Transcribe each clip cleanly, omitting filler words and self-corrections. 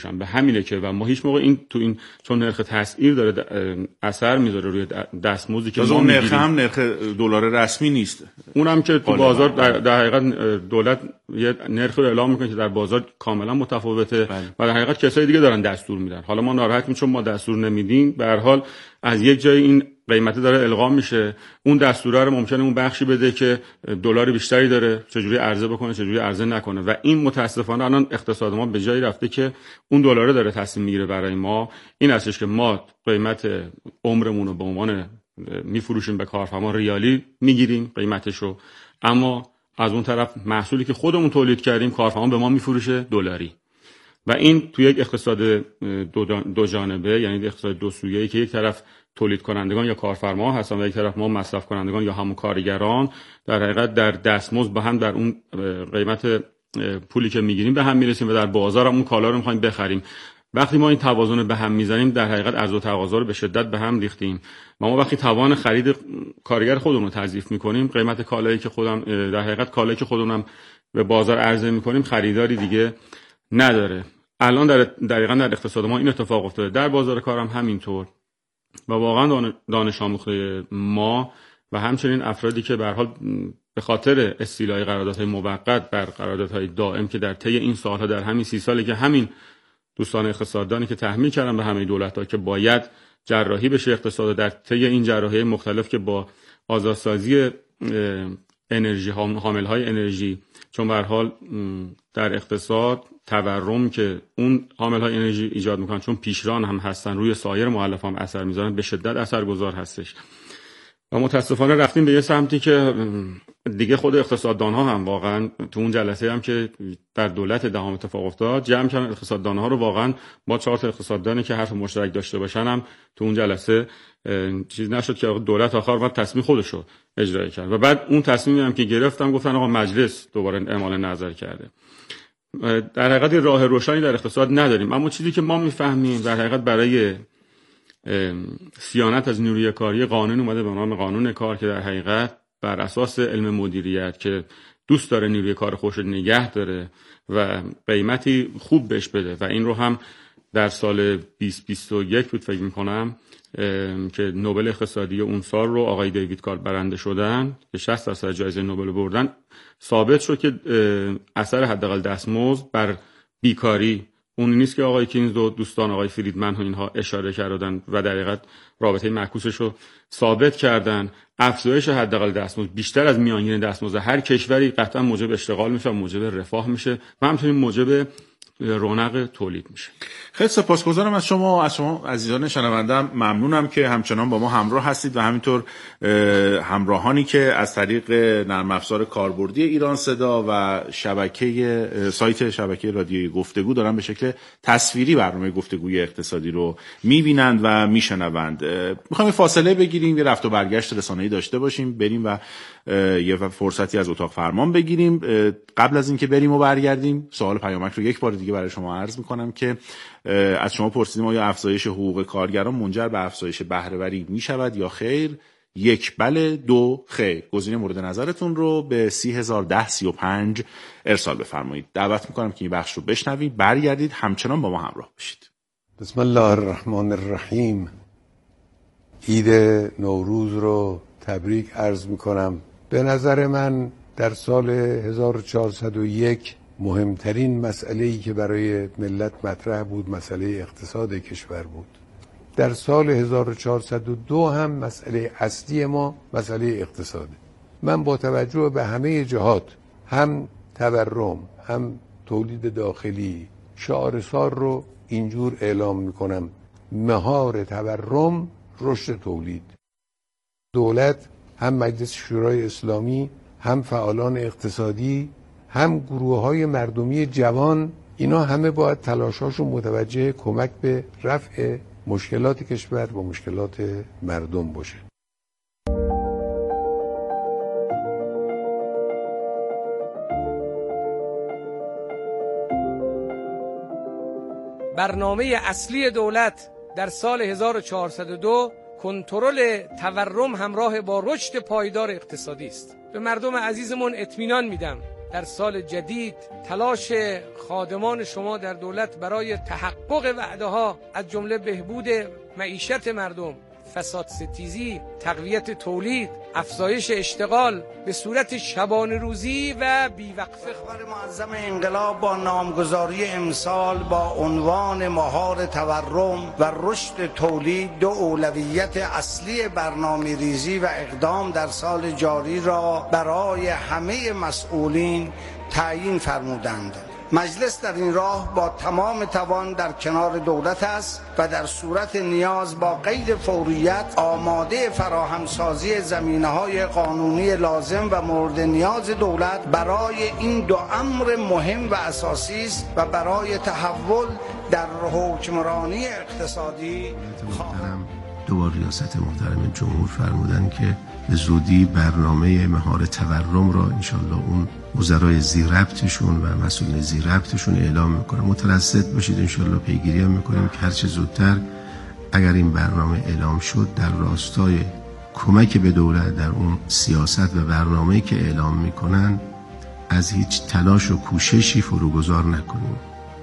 میفروشن. به همینه که و ما هیچ موقع این چون نرخ تسعیر داره اثر میذاره روی دستمزدی که ما نرخ هم نرخ دلار رسمی نیست، اونم که تو بازار در حقیقت دولت یه نرخ رو اعلام میکنه که در بازار کاملا متفاوته و در حقیقت کسای دیگه دارن دستور میدن. حالا ما ناراحتیم چون ما دستور نمیدیم، به هر حال از یک جای این قیمت داره القا میشه، اون دستوره رو ممکنه اون بخشی بده که دلار بیشتری داره، چجوری عرضه بکنه چجوری عرضه نکنه و این متاسفانه الان اقتصاد ما به جایی رفته که اون دلار داره تصمیم میگیره برای ما. این هستش که ما قیمت عمرمون رو به عنوان میفروشیم به کارفرما ریالی میگیریم قیمتشو، اما از اون طرف محصولی که خودمون تولید کردیم کارفرما به ما میفروشه دلاری و این توی یک اقتصاد دو جانبه، یعنی اقتصاد دو سویه‌ای که یک طرف تولید کنندگان یا کارفرما هستن و یک طرف ما مصرف کنندگان یا همون کارگران در حقیقت در دستمزد با هم در اون قیمت پولی که میگیریم به هم میرسیم و در بازار هم اون کالا رو میخوایم بخریم. وقتی ما این توازن به هم میزنیم در حقیقت عرضه و تقاضا رو به شدت به هم ریختیم و ما وقتی توان خرید کارگر خودمون رو تضعیف میکنیم، قیمت کالایی که در حقیقت کالایی که خودمون به بازار عرضه میکنیم خریداری دیگه نداره. الان دقیقاً در اقتصاد ما این اتفاق افتاده، در بازار کار هم همینطور و واقعا دانش آموخته ما و همچنین افرادی که به هر حال به خاطر استیلای قراردادهای موقت بر قراردادهای دائم که در طی این سالها در همین 30 سالی که همین دوستان اقتصاددانی که تحمیل کردن به همه دولت‌ها که باید جراحی بشه اقتصاد، در طی این جراحی مختلف که با آزادسازی انرژی حامل‌های انرژی، چون به هر حال در اقتصاد تورم که اون حامل‌های انرژی ایجاد میکنن چون پیشران هم هستن روی سایر مؤلفه هم اثر میذارن، به شدت اثرگذار هستش و متاسفانه رفتیم به یه سمتی که دیگه خود اقتصاددان‌ها هم واقعا تو اون جلسه هم که در دولت دهم اتفاق افتاد جمع کردن اقتصاددان‌ها رو، واقعا با 4 تا اقتصاددانی که حرف مشترک داشته باشن هم تو اون جلسه چیز نشد که دولت آخر وقت تصمیم خودش رو اجرا کرد و بعد اون تصمیمی هم که گرفتم گفتن آقا مجلس دوباره اعمال نظر کرده. در حقیقت راه روشنی در اقتصاد نداریم، اما چیزی که ما میفهمیم در حقیقت برای صیانت از نیروی کاری قانون اومده به نام قانون کار که در حقیقت بر اساس علم مدیریت که دوست داره نیروی کار خودش رو نگه داره و قیمتی خوب بهش بده و این رو هم در سال 2021 بود فکر می‌کنم که نوبل اقتصادی اون سال رو آقای دیوید کارل برنده شدن که 60% جایزه نوبل بردن، ثابت شد که اثر حداقل دستمزد بر بیکاری اون نیست که آقای کینز و دوستان آقای فریدمن و اینها اشاره کردن و در حقیقت رابطه معکوسش رو ثابت کردن. افزایش حداقل دستمزد بیشتر از میانگین دستمزد هر کشوری قطعا موجب اشتغال میشه، موجب رفاه میشه و همچنین موجب رونق تولید میشه. خیلی سپاسگزارم از شما عزیزان شنونده، ممنونم که همچنان با ما همراه هستید و همینطور همراهانی که از طریق نرم افزار کاربردی ایران صدا و سایت شبکه رادیویی گفتگو دارن به شکل تصویری برنامه گفتگوی اقتصادی رو میبینند و میشنوند. میخوایم فاصله بگیریم، یه رفت و برگشت رسانه‌ای داشته باشیم، بریم و یه فرصتی از اتاق فرمان بگیریم. قبل از اینکه بریم و برگردیم سوال پیامک رو یک بار دیگه برای شما عرض میکنم که از شما پرسیدیم آیا افزایش حقوق کارگران منجر به افزایش بهره‌وری میشود یا خیر؟ 1 بله، 2 خیر. گزینه مورد نظرتون رو به 301035 ارسال بفرمایید. دعوت میکنم که این بخش رو بشنوید، برگردید همچنان با ما همراه باشید. بسم الله الرحمن الرحیم. عید نوروز رو تبریک عرض میکنم. به نظر من در سال 1401 مهمترین مسئله‌ای که برای ملت مطرح بود مسئله اقتصاد کشور بود. در سال 1402 هم مسئله اصلی ما مسئله اقتصاده. من با توجه به همه جهات، هم تورم هم تولید داخلی، شعار سال رو اینجور اعلام میکنم: مهار تورم، رشد تولید. دولت، هم مجلس شورای اسلامی، هم فعالان اقتصادی، هم گروه‌های مردمی جوان، اینا همه باید تلاشاشون متوجه کمک به رفع مشکلات کشور و مشکلات مردم باشه. برنامه اصلی دولت در سال 1402 کنترل تورم همراه با رشد پایدار اقتصادی است. به مردم عزیزمون اطمینان میدم در سال جدید تلاش خادمان شما در دولت برای تحقق وعده‌ها از جمله بهبود معیشت مردم، فساد ستیزی، تقویت تولید، افزایش اشتغال به صورت شبانه روزی و بیوقفه. خبر معظم انقلاب با نامگذاری امسال با عنوان مهار تورم و رشد تولید دو اولویت اصلی برنامه‌ریزی و اقدام در سال جاری را برای همه مسئولین تعیین فرمودند. مجلس در این راه با تمام توان در کنار دولت است و در صورت نیاز با قید فوریت آماده فراهمسازی زمینه‌های قانونی لازم و مورد نیاز دولت برای این دو امر مهم و اساسی است و برای تحول در حکمرانی اقتصادی دوبار ریاست محترم جمهور فرمودن که به زودی برنامه مهار تورم را انشالله اون وزرای زیرربطشون و مسئولین زیرربطشون اعلام میکنه. مترصد باشید، انشالله پیگیری هم میکنیم که هرچه زودتر اگر این برنامه اعلام شد در راستای کمک به دولت در اون سیاست و برنامه‌ای که اعلام میکنن از هیچ تلاش و کوششی فروگذار نکنیم.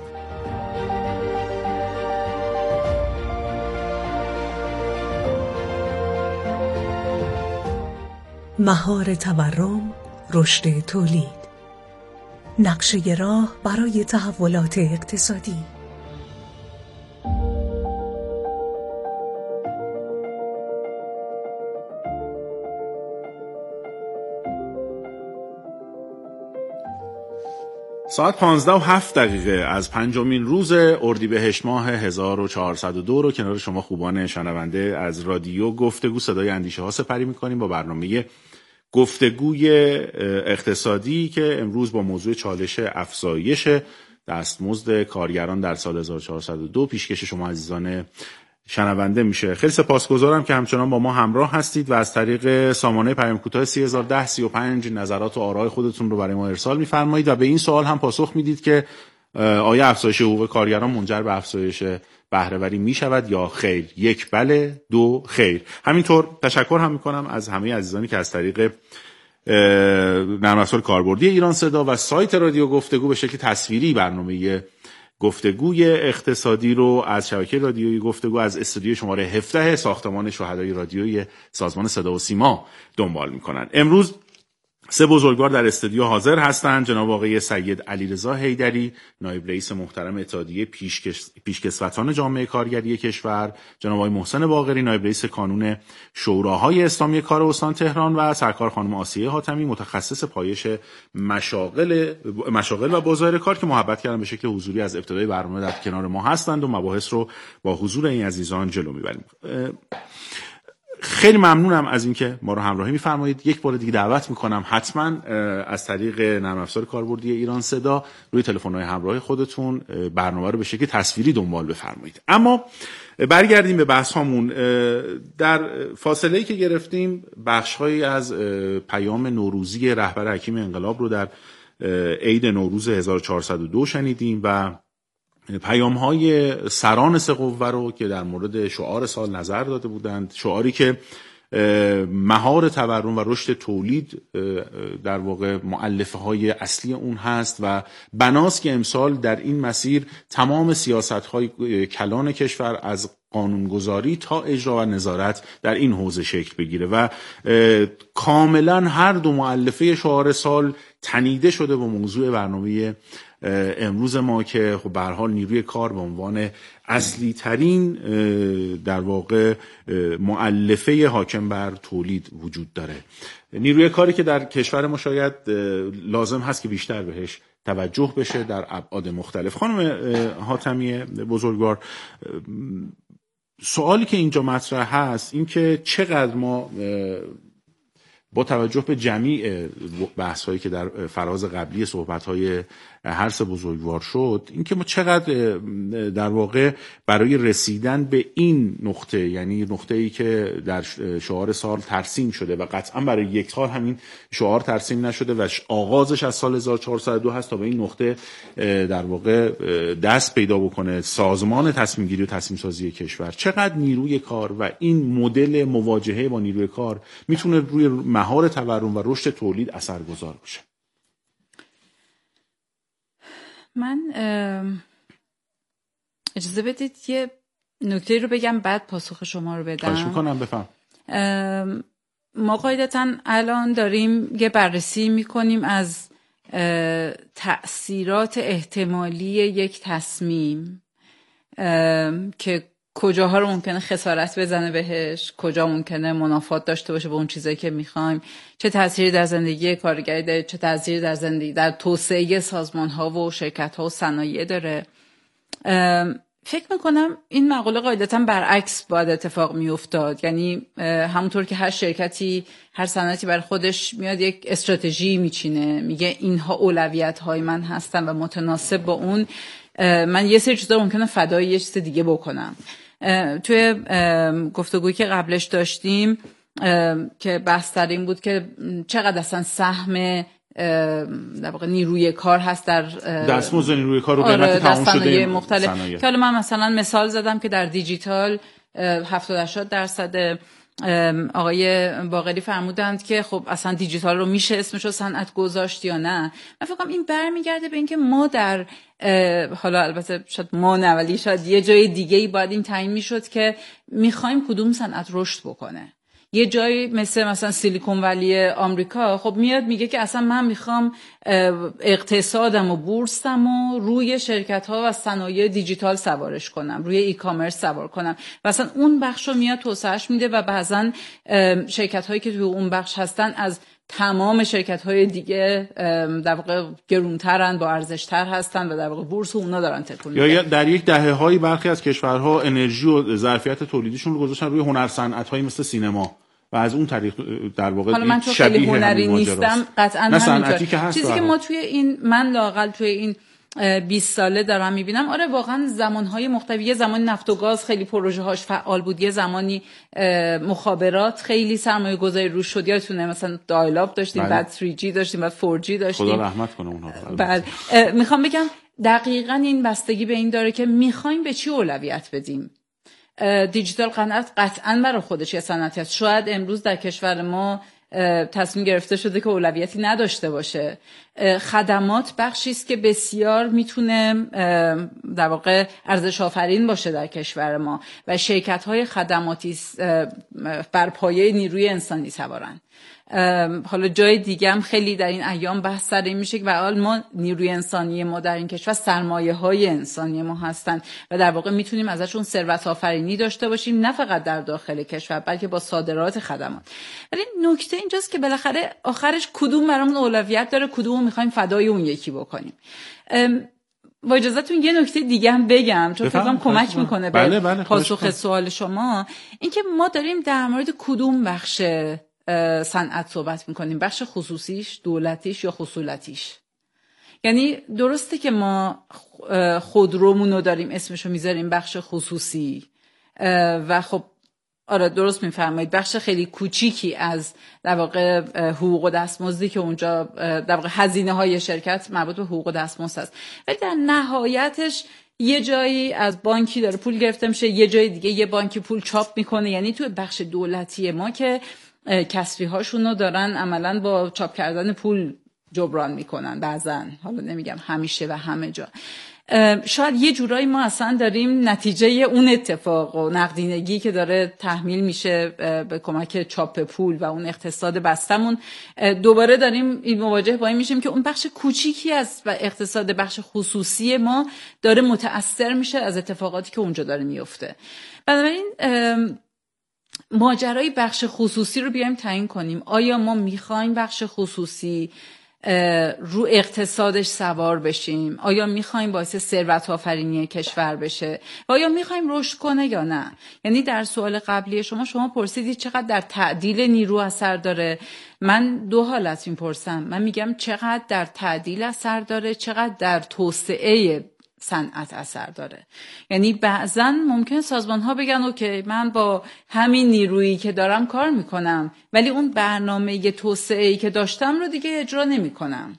مهار تورم، رشد تولید، نقشه راه برای تحولات اقتصادی. ساعت 15:07 از 5مین روز اردیبهشت ماه 1402 رو کنار شما خوبان شنونده از رادیو گفتگو صدای اندیشه ها سپری می‌کنیم با برنامه گفتگوی اقتصادی که امروز با موضوع چالش افزایش دستمزد کارگران در سال 1402 پیشکش شما عزیزان شنونده میشه. خیلی سپاسگزارم که همچنان با ما همراه هستید و از طریق سامانه پیام کوتاه 301035 نظرات و آرای خودتون رو برای ما ارسال می‌فرمایید و به این سوال هم پاسخ میدید که آیا افزایش حقوق کارگران منجر به افزایش بهره‌وری میشود یا خیر؟ 1 بله، 2 خیر. همینطور تشکر هم میکنم از همه عزیزانی که از طریق نرم افزار کاربردی ایران صدا و سایت رادیو گفتگو به شکل تصویری برنامه گفتگوی اقتصادی رو از شبکه رادیویی گفتگو از استودیو شماره 17 ساختمان شهدای رادیویی سازمان صدا و سیما دنبال میکنن. امروز 3 بزرگوار در استودیو حاضر هستند. جناب آقای سید علیرضا حیدری، نایب رئیس محترم اتحادیه پیشکسوتان جامعه کارگری کشور، جناب آقای محسن باقری، نایب رئیس کانون شوراهای اسلامی کار استان تهران و سرکار خانم آسیه حاتمی، متخصص پایش مشاغل و بازار کار که محبت کردن به شکل حضوری از ابتدای برنامه در کنار ما هستند و مباحث رو با حضور این عزیزان جلو میبریم. خیلی ممنونم از اینکه ما رو همراهی می‌فرمایید. یک بار دیگه دعوت می‌کنم حتما از طریق نرم افزار کاربردی ایران صدا روی تلفن‌های همراه خودتون برنامه رو به شکل تصویری دنبال بفرمایید. اما برگردیم به بحث هامون. در فاصله‌ای که گرفتیم بخش‌هایی از پیام نوروزی رهبر حکیم انقلاب رو در عید نوروز 1402 شنیدیم و پیام‌های سران سه قوه رو که در مورد شعار سال نظر داده بودند، شعاری که مهار تورم و رشد تولید در واقع مؤلفه‌های اصلی اون هست و بناست که امسال در این مسیر تمام سیاست‌های کلان کشور از قانونگذاری تا اجرا و نظارت در این حوزه شکل بگیره و کاملا هر دو مؤلفه شعار سال تنیده شده با موضوع برنامه امروز ما که خب به هر حال نیروی کار به عنوان اصلی ترین در واقع مؤلفه حاکم بر تولید وجود داره. نیروی کاری که در کشور ما شاید لازم هست که بیشتر بهش توجه بشه در ابعاد مختلف. خانم حاتمی بزرگوار، سوالی که اینجا مطرح هست این که چقدر ما با توجه به جمیع بحث‌هایی که در فراز قبلی صحبت‌های هر سه بزرگوار شد، اینکه ما چقدر در واقع برای رسیدن به این نقطه، یعنی نقطه‌ای که در شعار سال ترسیم شده و قطعا برای یک سال همین شعار ترسیم نشده و آغازش از سال 1402 هست تا به این نقطه در واقع دست پیدا بکنه سازمان تصمیم گیری و تصمیم سازی کشور، چقدر نیروی کار و این مدل مواجهه با نیروی کار میتونه روی مهار تورم و رشد تولید اثرگذار باشه؟ من اجازه بدید یه نکته رو بگم بعد پاسخ شما رو بدم. خواهش میکنم، بفهم. ما قاعدتاً الان داریم یه بررسی میکنیم از تأثیرات احتمالی یک تصمیم که کجاها رو ممکنه خسارت بزنه بهش، کجا ممکنه منافات داشته باشه با اون چیزایی که میخوایم، چه تأثیری در زندگی کارگری داره، چه تأثیری در زندگی در توسعه سازمان‌ها و شرکت‌ها و صنایع داره. فکر میکنم این مقوله قاعدتاً برعکس باید اتفاق میافتاد. یعنی همونطور که هر شرکتی، هر صنعتی برای خودش میاد یک استراتژی میچینه، میگه اینها اولویت‌های من هستن و متناسب با اون من یه سری چیزا ممکنه فدای یه چیز دیگه بکنم. توی گفتگویی که قبلش داشتیم که بحث در این بود که چقدر اصلا سهم در واقع نیروی کار هست در دستمزد نیروی کار و قیمت تمام شده مختلف، که حالا من مثلا مثال زدم که در دیجیتال 70-80% آقای باقری فرمودند که خب اصلا دیجیتال رو میشه اسمشو صنعت گذاشت یا نه. من فکر کنم این برمیگرده به اینکه ما در حالا البته شاید ما نه ولی شاید یه جای دیگه‌ای باید این تعیین میشد که میخوایم کدوم صنعت رشد بکنه. یه جایی مثلا سیلیکون ولی آمریکا خب میاد میگه که اصلا من میخوام اقتصادم و بورسم و روی شرکت‌ها و صنایع دیجیتال سوارش کنم، روی ای کامرس سوار کنم و اصلا اون بخش رو میاد توسعهش میده و بعضن شرکت‌هایی که توی اون بخش هستن از تمام شرکت‌های دیگه در واقع گرونترن، با ارزش‌تر هستن و در واقع بورس اونا دارن تکون میدن. یا در یک دهه‌های برخی از کشورها انرژی و ظرفیت تولیدشون رو گذاشتن روی هنر صنعت‌هایی مثل سینما و از اون طریق در واقع حالا من چون خیلی هنری نیستم قطعاً همینطور. چیزی که ما توی این من لااقل توی این 20 ساله دارم میبینم، آره واقعا زمانهای مختلف، یه زمانی نفت و گاز خیلی پروژه هاش فعال بود، یه زمانی مخابرات خیلی سرمایه گذاری روش شد، یادتونه مثلا دایلاب داشتیم، بعد 3G داشتیم، بعد 4G داشتیم. خدا رحمت کنه اونها. بعد میخوام بگم دقیقاً این بستگی به این داره که میخوایم به چی اولویت بدیم. دیجیتال قطعاً برای خودش یه صنعتی است. شاید امروز در کشور ما تصمیم گرفته شده که اولویتی نداشته باشه. خدمات بخشی است که بسیار میتونه در واقع ارزش آفرین باشه در کشور ما و شرکت‌های خدماتی بر پایه نیروی انسانی سوارن. حالا جای دیگه هم خیلی در این ایام بحث سر این میشه که به حال ما نیروی انسانی ما در این کشور سرمایه‌های انسانی ما هستن و در واقع میتونیم ازشون ثروت آفرینی داشته باشیم، نه فقط در داخل کشور بلکه با صادرات خدمات. ولی نکته اینجاست که بالاخره آخرش کدوم برامون اولویت داره، کدوم میخوایم فدای اون یکی بکنیم. با اجازهتون یه نکته دیگه هم بگم چون فکر کنم کمک میکنه به پاسخ سوال شما. اینکه ما داریم در مورد کدوم بخش صنعت صحبت میکنیم، بخش خصوصیش، دولتیش یا خصولتیش. یعنی درسته که ما خودرومونو داریم اسمشو میذاریم بخش خصوصی و خب آره درست میفرمایید بخش خیلی کوچیکی از در واقع حقوق و دستمزدی که اونجا در واقع هزینه های شرکت مربوط به حقوق و دستمزد است، ولی در نهایتش یه جایی از بانکی داره پول گرفته میشه، یه جای دیگه یه بانکی پول چاپ میکنه. یعنی تو بخش دولتی ما که کسری هاشونو دارن عملاً با چاپ کردن پول جبران میکنن بعضن، حالا نمیگم همیشه و همه جا. شاید یه جورایی ما اصلا داریم نتیجه اون اتفاق و نقدینگی که داره تحمیل میشه به کمک چاپ پول و اون اقتصاد بستمون دوباره داریم این مواجه با این میشیم که اون بخش کوچیکی از اقتصاد بخش خصوصی ما داره متأثر میشه از اتفاقاتی که اونجا داره میفته. بنابراین ماجرای بخش خصوصی رو بیایم تعیین کنیم. آیا ما میخوایم بخش خصوصی رو اقتصادش سوار بشیم؟ آیا میخوایم باعث ثروت آفرینی کشور بشه؟ و آیا میخوایم رشد کنه یا نه؟ یعنی در سوال قبلی شما پرسیدید چقدر در تعدیل نیرو اثر داره. من دو حالت میپرسم. من میگم چقدر در تعدیل اثر داره، چقدر در توسعه صنعت اثر داره. یعنی بعضن ممکن سازمان ها بگن اوکی من با همین نیرویی که دارم کار میکنم ولی اون برنامه توسعه‌ای که داشتم رو دیگه اجرا نمیکنم.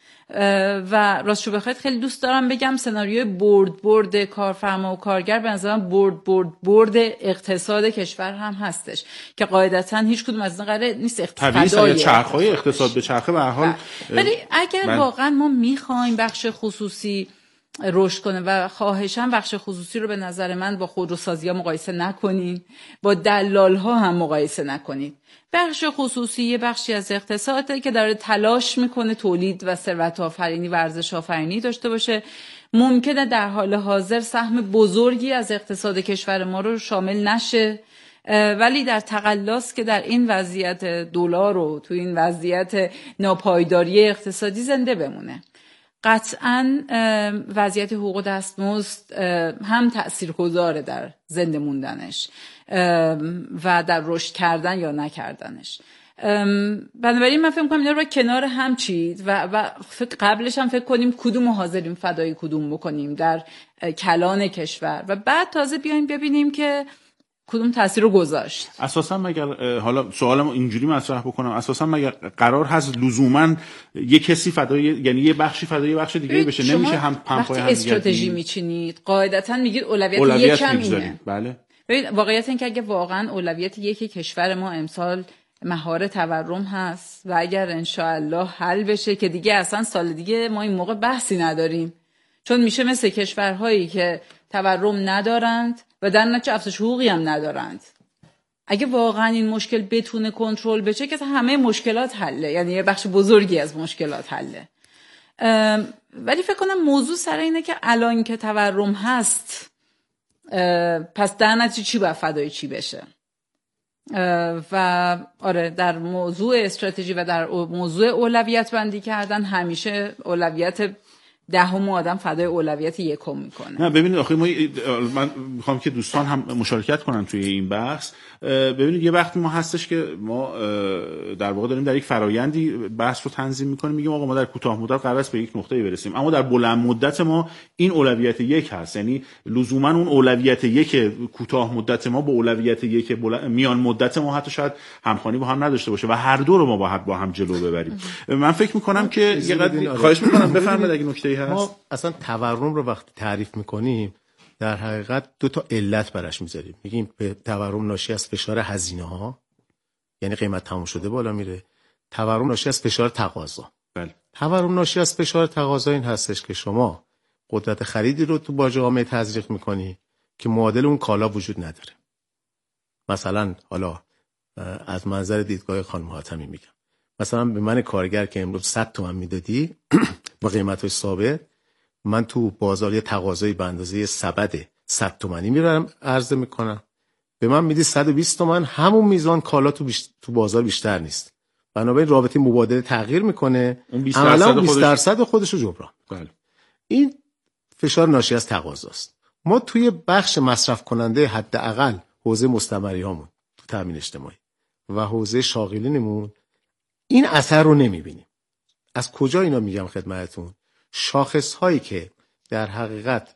و راستشو بخواید خیلی دوست دارم بگم سناریوی برد کارفرما و کارگر به نظرم برد اقتصاد کشور هم هستش که قاعدتا هیچ کدوم از این قراره نیست اقتصادی چرخهای اقتصاد به چرخه به هر حال. ولی اگر واقعا ما میخوایم بخش خصوصی رشد کنه و خواهشاً بخش خصوصی رو به نظر من با خودروسازی‌ها مقایسه نکنین، با دلال‌ها هم مقایسه نکنید. بخش خصوصی یه بخشی از اقتصاده که داره تلاش میکنه تولید و ثروت آفرینی و ارزش آفرینی داشته باشه. ممکنه در حال حاضر سهم بزرگی از اقتصاد کشور ما رو شامل نشه، ولی در تقلاست که در این وضعیت دلار و تو این وضعیت ناپایداری اقتصادی زنده بمونه. قطعاً وضعیت حقوق دستمزد هم تأثیرگذاره در زنده موندنش و در رشد کردن یا نکردنش. بنابراین من فکر می‌کنم اینا رو کنار هم چید و قبلش هم فکر کنیم کدوم حاضریم فدای کدوم بکنیم در کلان کشور و بعد تازه بیایم ببینیم که کدوم تاثیر رو گذاشت. اساسا مگر حالا سوالم اینجوری مطرح بکنم، اساسا مگر قرار هست لزوما یه کسی فدای، یعنی یه بخشی فدای بخش دیگه بشه؟ نمیشه هم پای هم استراتژی میچینید قاعدتا میگید اولویت یکم اینه. بله. ببین واقعیت این که اگه واقعا اولویت یک کشور ما امسال مهار تورم هست و اگر انشاءالله حل بشه که دیگه اصلا سال دیگه ما این موقع بحثی نداریم، چون میشه مثل کشورهایی که تورم ندارند و در نتیجه افزایش حقوقی هم ندارند. اگه واقعا این مشکل بتونه کنترل بشه که همه مشکلات حله، یعنی یه بخش بزرگی از مشکلات حله. ولی فکر کنم موضوع سر اینه که الان که تورم هست پس در نتیجه چی باید فدای چی بشه. و آره در موضوع استراتژی و در موضوع اولویت بندی کردن همیشه اولویت دهم آدم فدای اولویت یکم میکنه. نه ببینید آخه من میخوام که دوستان هم مشارکت کنن توی این بحث. ببینید یه وقتی ما هستش که ما در واقع داریم در یک فرایندی بحث رو تنظیم میکنیم، میگیم آقا ما در کوتاه مدت قرار است به یک نقطه‌ای برسیم، اما در بلند مدت ما این اولویت یک هست، یعنی لزوما اون اولویت یک کوتاه مدت ما با اولویت یک میان مدت ما حتی شاید همخوانی با هم نداشته باشه و هر دو رو ما با هم جلو ببریم. من فکر میکنم که یه قدر خواهش میکنم بفرمایید اگه نکته‌ای هست. ما اصلا تورم رو وقتی تعریف میکنیم در حقیقت دو تا علت براش میذاریم. میگیم تورم ناشی از فشار هزینه ها، یعنی قیمت تموم شده بالا میره. تورم ناشی از فشار تقاضا. بله. تورم ناشی از فشار تقاضا این هستش که شما قدرت خریدی رو تو با جامعه تزریق میکنی که معادل اون کالا وجود نداره. مثلا حالا از منظر دیدگاه خانم حاتمی میگم، مثلا به من کارگر که امروز 100 تومن میدادی با قیمتش ثابت، من تو بازار یه تقاضایی به اندازه سبد 100 تومانی میبرم عرضه میکنم، به من میدی 120 تومن، همون میزان کالا تو بازار بیشتر نیست. بنابراین رابطه مبادله تغییر میکنه، عملاً 20% خودش رو جبران. بله. این فشار ناشی از تقاضاست. ما توی بخش مصرف کننده حداقل حوزه مستمریامون تو تامین اجتماعی و حوزه شاغلینمون این اثر رو نمیبینیم. از کجا اینا میگم خدمتتون؟ شاخص هایی که در حقیقت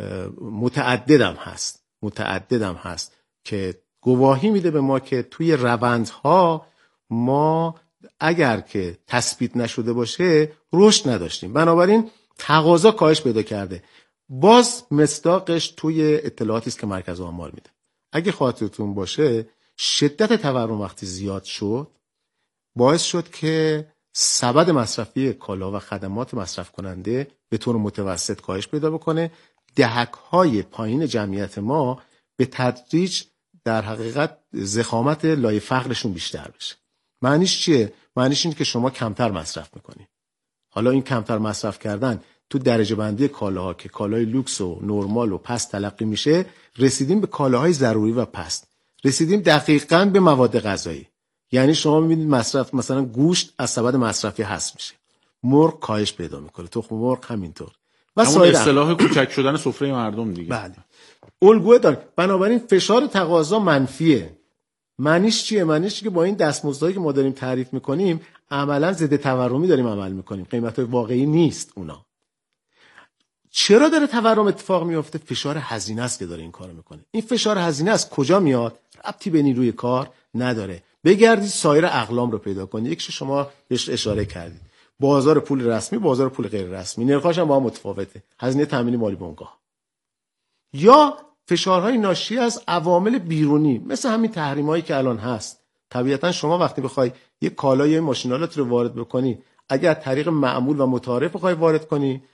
متعددم هست که گواهی میده به ما که توی روندها ما اگر که تثبیت نشده باشه رشد نداشتیم، بنابراین تقاضا کاهش پیدا کرده. باز مصداقش توی اطلاعاتی است که مرکز آمار میده. اگه خاطرتون باشه شدت تورم وقتی زیاد شد باعث شد که سبد مصرفی کالا و خدمات مصرف کننده به طور متوسط کاهش پیدا بکنه. دهک‌های پایین جمعیت ما به تدریج در حقیقت ضخامت لایه فقرشون بیشتر بشه. معنیش چیه؟ معنیش اینه که شما کمتر مصرف میکنی. حالا این کمتر مصرف کردن تو درجه بندی کالاها که کالای لوکس و نرمال و پست تلقی میشه، رسیدیم به کالاهای ضروری و پست. رسیدیم دقیقاً به مواد غذایی. یعنی شما میبینید مصرف مثلا گوشت از سبد مصرفی حذف میشه، مرغ کاهش پیدا میکنه، تخم مرغ همینطور و سایر اصطلاح کوچک شدن سفره مردم دیگه. بله. الگوی داره. بنابراین فشار تقاضا منفیه. معنیش چیه؟ معنیش که با این دستمزدایی که ما داریم تعریف میکنیم عملا ضد تورمی داریم عمل میکنیم، قیمت‌های واقعی نیست اونا. چرا داره تورم اتفاق میفته؟ فشار هزینه است که داره این کارو میکنه. این فشار هزینه از کجا میاد؟ ربطی به نیروی کار نداره. بگردید سایر اقلام رو پیدا کنید. یکیش شما بهش اشاره کردید، بازار پول رسمی، بازار پول غیر رسمی، نرخاش هم با هم متفاوته، هزینه تامین مالی بنگاه، یا فشارهای ناشی از عوامل بیرونی مثل همین تحریمایی که الان هست. طبیعتا شما وقتی بخوای یک کالای ماشینالات رو وارد بکنی، اگر طریق معمول و متعارف بخوای وارد کنی،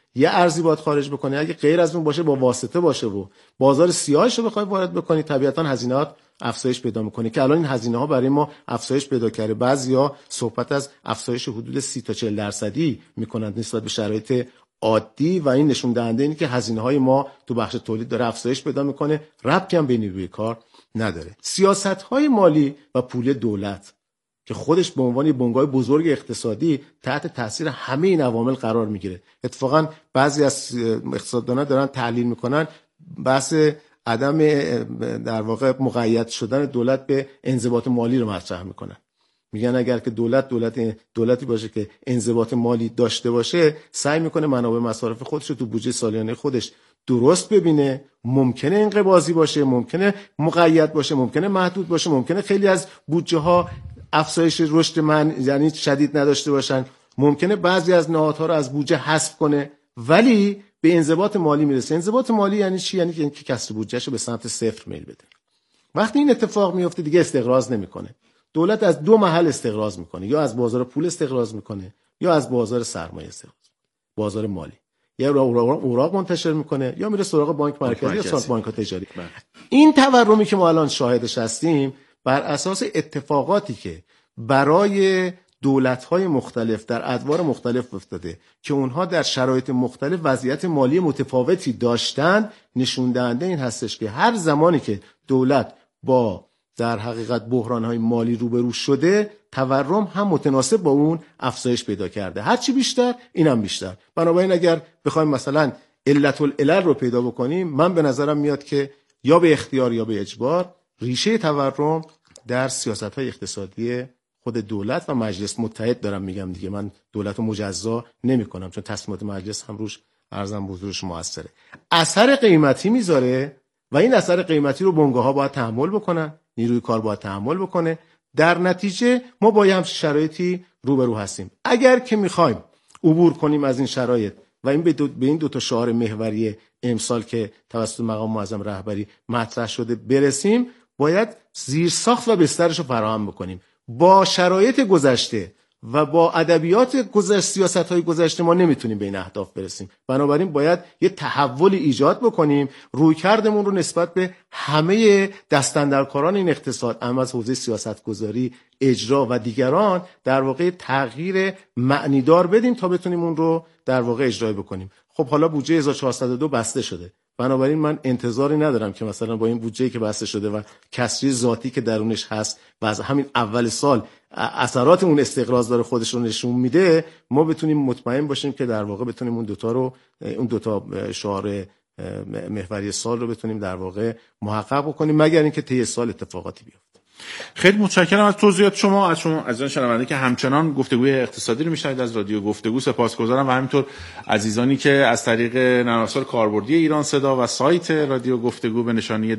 یه ارزی باید خارج بکنی، اگه غیر از اون باشه با واسطه باشه و بازار سیاهش رو بخوای وارد بکنی، طبیعتاً هزینه‌ات افزایش پیدا میکنه که الان این هزینه‌ها برای ما افزایش پیدا کرده. بعضیا صحبت از افزایش حدود 30 تا 40% میکنند نسبت به شرایط عادی و این نشون دهنده اینه که هزینه‌های ما تو بخش تولید داره افزایش پیدا میکنه، ربطی هم به نیروی کار نداره. سیاست‌های مالی و پولی دولت که خودش به عنوان بنگاه بزرگ اقتصادی تحت تاثیر همه این عوامل قرار میگیره. اتفاقا بعضی از اقتصاددانان دارن تحلیل میکنن بحث عدم در واقع مقید شدن دولت به انضباط مالی رو مطرح میکنن. میگن اگر که دولتی باشه که انضباط مالی داشته باشه، سعی میکنه منابع مصارف خودش رو تو بودجه سالیانه خودش درست ببینه. ممکنه انقباضی باشه، ممکنه مقید باشه، ممکنه محدود باشه، ممکنه خیلی از بودجه ها افزایش رشد یعنی شدید نداشته باشن، ممکنه بعضی از نهادها رو از بودجه حذف کنه، ولی به انضباط مالی میرسه. انضباط مالی یعنی چی؟ یعنی که کسر بودجهشو به سمت صفر میل بده. وقتی این اتفاق میفته دیگه استقراض نمیکنه. دولت از دو محل استقراض میکنه، یا از بازار پول استقراض میکنه یا از بازار سرمایه استقراض، بازار مالی. یا اوراق منتشر میکنه یا میره سراغ بانک مرکزی یا سراغ بانک تجاری. این تورمی که ما الان شاهدش هستیم بر اساس اتفاقاتی که برای دولت‌های مختلف در ادوار مختلف افتاده که اونها در شرایط مختلف وضعیت مالی متفاوتی داشتن، نشون دهنده این هستش که هر زمانی که دولت با در حقیقت بحران‌های مالی روبرو شده، تورم هم متناسب با اون افزایش پیدا کرده. هرچی بیشتر اینم بیشتر. بنابراین اگر بخوایم مثلا علت العلل رو پیدا بکنیم، من به نظرم میاد که یا به اختیار یا به اجبار ریشه تورم در سیاست‌های اقتصادی خود دولت و مجلس متحد دارم میگم دیگه، من دولت رو مجزا نمی‌کنم چون تصمیمات مجلس هم روش ارزم بزرگش موثره. اثر قیمتی میذاره و این اثر قیمتی رو بنگاه‌ها باید تحمل بکنن، نیروی کار باید تحمل بکنه. در نتیجه ما با همچین شرایطی روبرو هستیم. اگر که می‌خوایم عبور کنیم از این شرایط و این به این دو تا شعار محوری امسال که توسط مقام معظم رهبری مطرح شده برسیم، باید زیرساخت و بسترش رو فراهم بکنیم. با شرایط گذشته و با ادبیات سیاست‌های گذشته ما نمیتونیم به این اهداف برسیم. بنابراین باید یه تحول ایجاد بکنیم، رویکردمون رو نسبت به همه دستاندرکاران این اقتصاد، اما از حوزه سیاست‌گذاری، اجرا و دیگران، در واقع تغییر معنیدار بدیم تا بتونیم اون رو در واقع اجرا بکنیم. خب حالا بودجه 1402 بسته شده. بنابراین من انتظاری ندارم که مثلا با این بودجه‌ای که بسته شده و کسری ذاتی که درونش هست و از همین اول سال اثرات اون استقراض داره خودش رو نشون میده، ما بتونیم مطمئن باشیم که در واقع بتونیم اون دوتا شعار محوری سال رو بتونیم در واقع محقق بکنیم، مگر اینکه طی سال اتفاقاتی بیفته. خیلی متشکرم از توضیحات شما، از شنونده که همچنان گفتگوی اقتصادی رو میشنوید از رادیو گفتگو سپاسگزارم و همینطور عزیزانی که از طریق نرم افزار کاربردی ایران صدا و سایت رادیو گفتگو به نشانی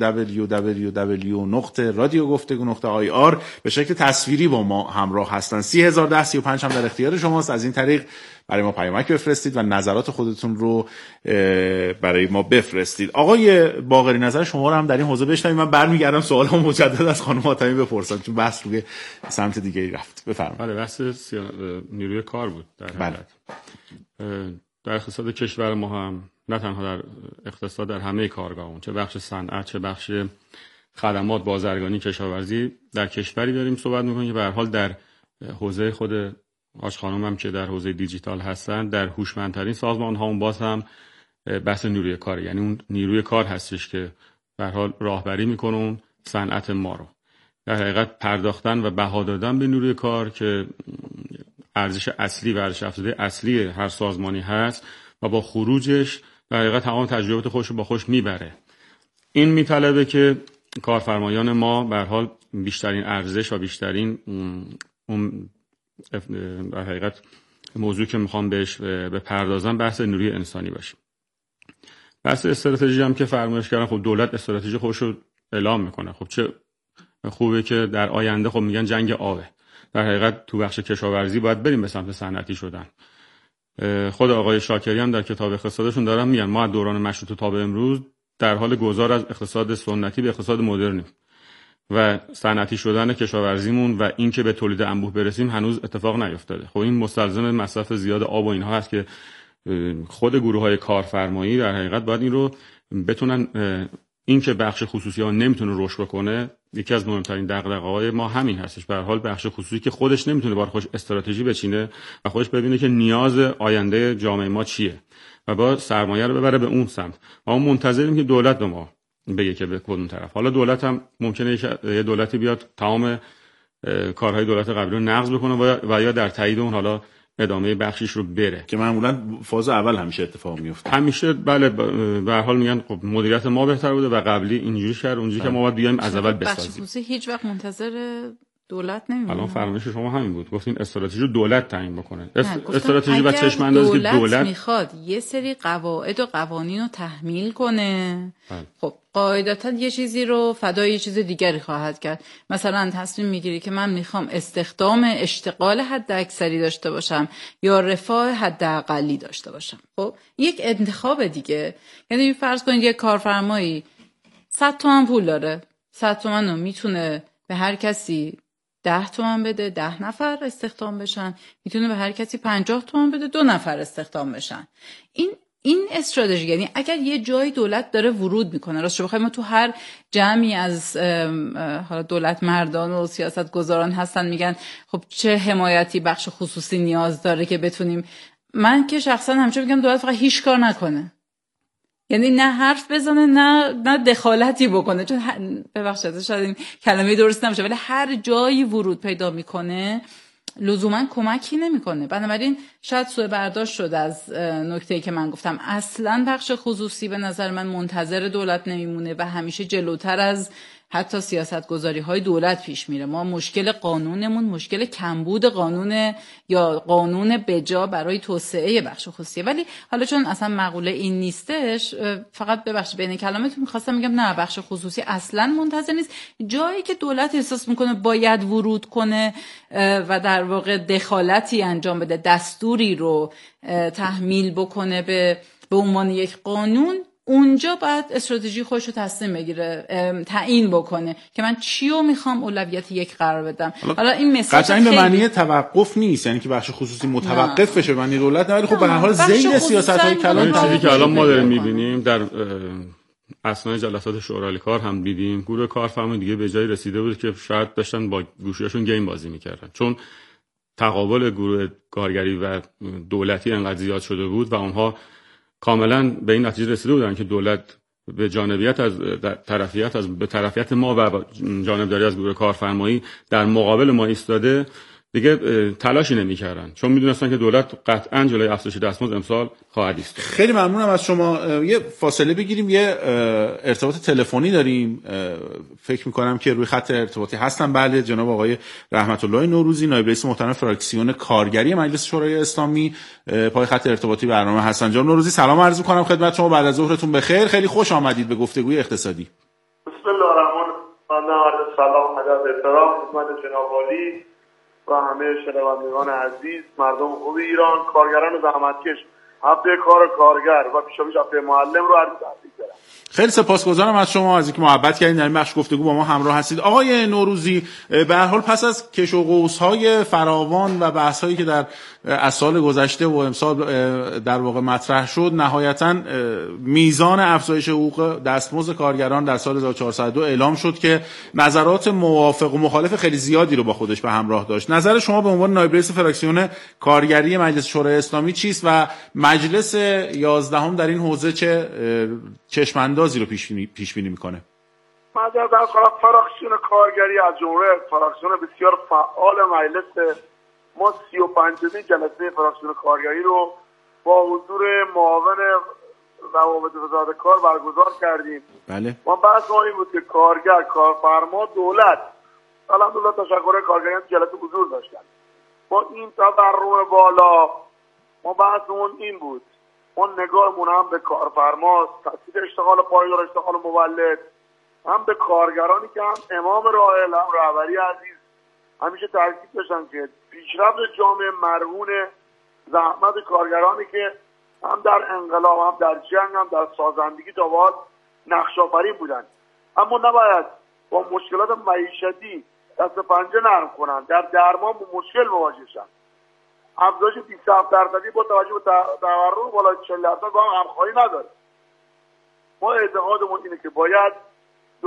www.radiogoftegu.ir به شکل تصویری با ما همراه هستن. 301035 هم در اختیار شماست. از این طریق برای ما پیامک بفرستید و نظرات خودتون رو برای ما بفرستید. آقای باقری، نظر شما رو هم در این حوزه بشنویم. من برمیگردم سوالام مجدد از خانم حاتمی بپرسم چون بحث روی سمت دیگه رفت. بفرمایید. بله، بحث نیروی کار بود در حقیقت. در اقتصاد کشور ما هم، نه تنها در اقتصاد، در همه کارگاه‌ها، چه بخش صنعت چه بخش خدمات، بازرگانی، کشاورزی، در کشوری داریم صحبت می‌کنیم که به هر حال در حوزه خود آج خانم هم که در حوزه دیجیتال هستن، در هوشمندترین سازمان ها اون باز هم بحث نیروی کار، یعنی اون نیروی کار هستش که به هر حال راهبری میکنه اون صنعت ما رو. در حقیقت پرداختن و بها دادن به نیروی کار که ارزش اصلی و ارزش افزوده اصلی هر سازمانی هست و با خروجش در حقیقت تمام تجربیات خودش رو با خودش میبره. این میطلبه که کارفرمایان ما به هر حال بیشترین ارزش و بیشترین اون در حقیقت موضوع که میخوام بهش بپردازم بحث نیروی انسانی باشه. بحث استراتژی هم که فرمایش کردن، خب دولت استراتژی خودش رو اعلام میکنه. خب چه خوبه که در آینده خب میگن جنگ آبه. در حقیقت تو بخش کشاورزی باید بریم به سمت صنعتی شدن. خود آقای شاکری هم در کتاب اقتصادشون دارن میگن ما از دوران مشروطه تا به امروز در حال گذار از اقتصاد سنتی به اقتصاد مدرنیم و صنعتی شدن کشاورزیمون و این که به تولید انبوه برسیم هنوز اتفاق نیفتاده. خب این مستلزم مصرف زیاد آب و اینها هست که خود گروه‌های کارفرمایی در حقیقت باید این رو بتونن، این که بخش خصوصی ها نمیتونه رشد بکنه، یکی از مهمترین دغدغه‌های ما همین هستش. به هر حال بخش خصوصی که خودش نمیتونه برای خودش استراتژی بچینه و خودش ببینه که نیاز آینده جامعه ما چیه و با سرمایه رو ببره به اون سمت، ما منتظریم که دولت به ما بگه که به کدوم طرف. حالا دولت هم ممکنه یه دولتی بیاد تمام کارهای دولت قبلی رو نقض بکنه و یا در تایید اون حالا ادامه بخشیش رو بره، که معمولا فاز اول همیشه اتفاق میفته. همیشه بله. به هر حال میگن خب مدیریت ما بهتر بوده و قبلی اینجوری کرد، اونجوری که ما باید بیایم از اول بسازیم. بخش خصوصی هیچ وقت منتظر دولت نمیمونه. الان فرمایش شما همین بود، گفتین استراتژی رو دولت تعیین بکنه. استراتژی و چشم اندازی که دولت میخواد یه سری قواعد و قوانین رو تحمیل کنه، خب قاعدتا یه چیزی رو فدای یه چیز دیگری خواهد کرد. مثلا تصمیم میگیری که من میخوام استخدام اشتغال حد اکثری داشته باشم یا رفاه حد اقلی داشته باشم، خب یک انتخاب دیگه. یعنی فرض کنید یه کارفرمایی 100 تومن پول داره، 100 تومن رو میتونه به هر کسی 10 تومن بده، 10 نفر استخدام بشن، میتونه به هر کسی 50 تومن بده، 2 نفر استخدام بشن. این استراتژی، یعنی اگر یه جای دولت داره ورود میکنه، راستش بخوایم ما تو هر جمعی از دولت مردان و سیاست گذاران هستن میگن خب چه حمایتی بخش خصوصی نیاز داره که بتونیم. من که شخصا همیشه میگم دولت فقط هیچ کار نکنه، یعنی نه حرف بزنه نه دخالتی بکنه، چون ببخشید شاید این کلمه درست نباشه، ولی هر جایی ورود پیدا میکنه لزوما کمکی نمیکنه. بنابراین شاید سوء برداشت شد از نکته‌ای که من گفتم. اصلا بخش خصوصی به نظر من منتظر دولت نمیمونه و همیشه جلوتر از حتی سیاستگذاری‌های دولت پیش میره. ما مشکل قانونمون مشکل کمبود قانون یا قانون بجا برای توسعه بخش خصوصی. ولی حالا چون اصلا مقوله این نیستش، فقط ببخشید بین کلامتون می‌خواستم میگم نه، بخش خصوصی اصلا منتظر نیست. جایی که دولت احساس میکنه باید ورود کنه و در واقع دخالتی انجام بده، دستوری رو تحمیل بکنه به عنوان یک قانون، اونجا باید استراتژی خودش رو تصمیم بگیره، تعیین بکنه که من چی رو میخوام اولویت یک قرار بدم. حالا این مسئله قطعا به معنی توقف نیست، یعنی که بخش خصوصی متوقف بشه معنی دولت نه، ولی خب به هر حال زیر سیاست‌های کلان چیزی که الان ما داریم می‌بینیم در اثناء جلسات شورای کار هم دیدیم، گروه کارفرمای دیگه به جای رسیده بود که شاید داشتن با گوشیاشون گیم بازی می‌کردن، چون تقابل گروه کارگری و دولتی انقدر زیاد شده بود و اونها کاملا به این نتیجه رسیده بودن که دولت به جانبیت از به طرفیت ما و جانبداری از گروه کارفرمایی در مقابل ما ایستاده، دیگه تلاشی نمی‌کردن، چون می‌دونستان که دولت قطعاً جلوی افزایش دستمزد امسال خواهد ایستاد. خیلی ممنونم از شما. یه فاصله بگیریم، یه ارتباط تلفنی داریم. فکر می‌کنم که روی خط ارتباطی هستن. بله، جناب آقای رحمت الله نوروزی، نایب رئیس محترم فراکسیون کارگری مجلس شورای اسلامی، پای خط ارتباطی برنامه هستن. جناب نوروزی سلام عرض می‌کنم خدمت شما، بعد از ظهرتون بخیر. خیلی خوش آمدید به گفتگوی اقتصادی. بسم الله الرحمن الرحیم. سلام ادب احترام خدمت جناب عالی و همه شنوندگان عزیز، مردم خوب ایران، کارگران زحمتکش. هفته کار کارگر و پیشاپیش هفته معلم رو عرض تبریک دارم. خیلی سپاسگزارم از شما از اینکه محبت کردید در این بخش گفتگو با ما همراه هستید. آقای نوروزی، به هر حال پس از کش و قوس‌های فراوان و بحث‌هایی که در از سال گذشته و امسال در واقع مطرح شد، نهایتاً میزان افزایش حقوق دستمزد کارگران در سال 1402 اعلام شد که نظرات موافق و مخالف خیلی زیادی رو با خودش به همراه داشت. نظر شما به عنوان نایب رئیس فراکسیون کارگری مجلس شورای اسلامی چیست و مجلس 11 در این حوزه چه چشم‌اندازی رو پیش بینی میکنه؟ من در فراکسیون کارگری از جمله فراکسیون بسیار فعال مجلس، ما 35مین جلسه فراکسیون کارگری رو با حضور معاون روابط وزارت کار برگزار کردیم. بله. ما بحث ما این بود که کارگر، کارفرما، دولت، الحمدلله تشکر کارگریان جلسه حضور داشتن. با این تورم بالا ما بحثمون این بود، ما نگاهمون هم به کارفرماست، تأسیس اشتغال پایدار، اشتغال مولد، هم به کارگرانی که هم امام راحل هم رهبری عزیز همیشه تاکید داشتن که پیشرفت جامعه مرهون زحمت کارگرانی که هم در انقلاب، هم در جنگ، هم در سازندگی تا به حال نقش آفرین بودن. اما نباید با مشکلات معیشتی دست پنجه نرم کنن، در درمان با مشکل مواجه شن. افزایش 27% با توجه به تورم بالای 40% با هم همخواهی نداره. ما اعتقادمون اینه که باید